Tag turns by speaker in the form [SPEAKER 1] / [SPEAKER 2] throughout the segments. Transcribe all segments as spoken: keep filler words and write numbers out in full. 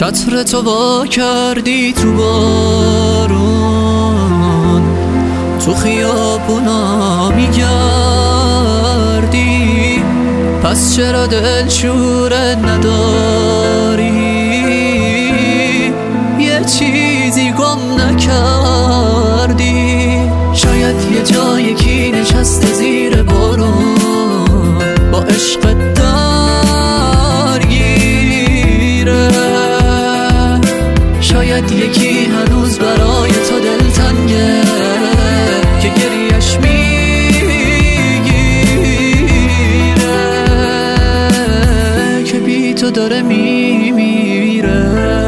[SPEAKER 1] چتر تو وا کردی تو بارون، تو خیابونا میگردی، پس چرا دلشوره نداری؟ یه چیزی گم نکردی؟ شاید یه جای کی نشسته زیر بارون با عشق درگیره، شاید یکی هنوز برای تو دلتنگه که گریش میگیره، که بی تو داره میمیره،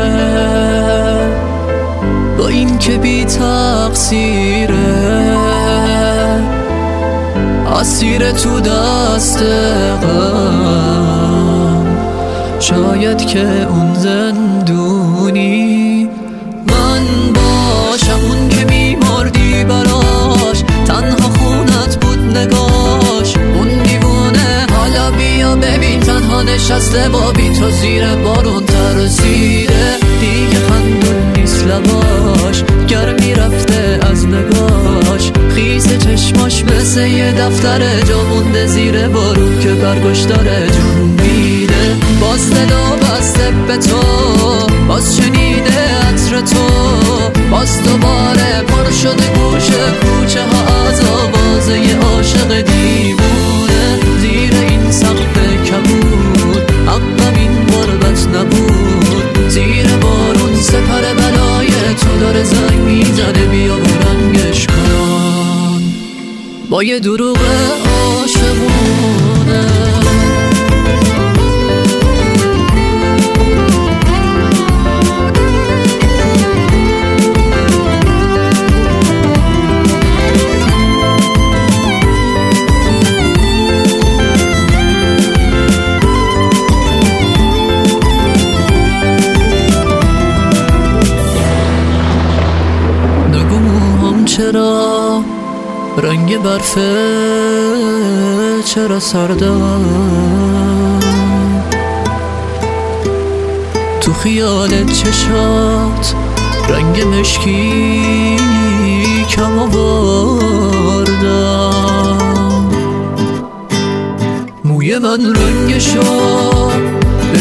[SPEAKER 1] با این که بی تقصیره، اسیر تو دست غم. شاید که اون زندونی من باشم، اون که میمردی براش، تنها خونت بود نگاش، اون دیوونه. حالا بیا ببین تنها نشسته با بی تو زیر بارون ترسیده، دیگه خندون نیست لباش، گرمی رفته از نگاش، خیس چشماش مثل یه دفتر جا مونده زیر بارون که برگش داره جون میده. باز دلو بسته به تو، باز شنیده عطر تو، باز دوباره پر شده گوشه کوچه ها از آواز یه عاشق دیوونه. زیر این سقف کبود حقم این غربت نبود، زیر بارون سپر بلای تو داره زنگ میزنه، بیا برنگش کن با یه دروغ عاشقونه. چرا رنگ برفه، چرا سردم تو خیال چشات، رنگ مشکی کم آوردم، موی من رنگشو به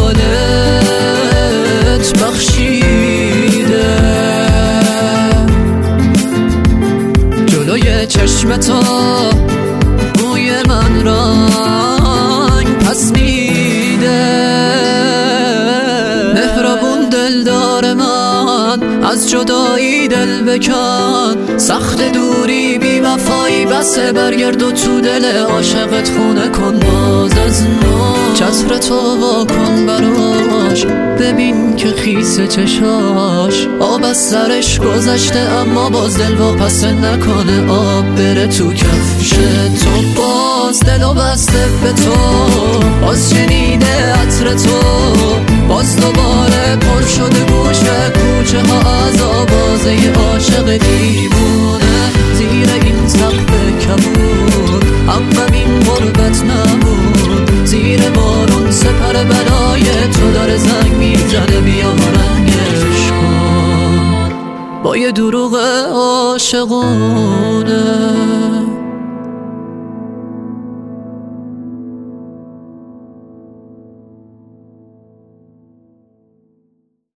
[SPEAKER 1] خیالت بخشیده، چشمتا موی من رنگ پس میده. مهربون دلدار من از جدایی دل بکن، سخت دوری بی وفایی بسه، برگرد و تو دل عاشقت خونه کن باز از نو. چتر تو وا کن براش، ببین که خیس چشاش آب از سرش گذشته، اما باز دل واپس نکنه آب بره تو کفش تو. باز دلو بسته به تو، باز شنیده عطر تو، باز دوباره پر شده گوشه کوچه ها از آواز یه عاشق دیوونه. زیر این سقف کبود حقم این غربت نبود، زیر بارون سپر بلای تو داره زنگ میزنه، بیا رنگش کن با یه دروغ عاشقونه.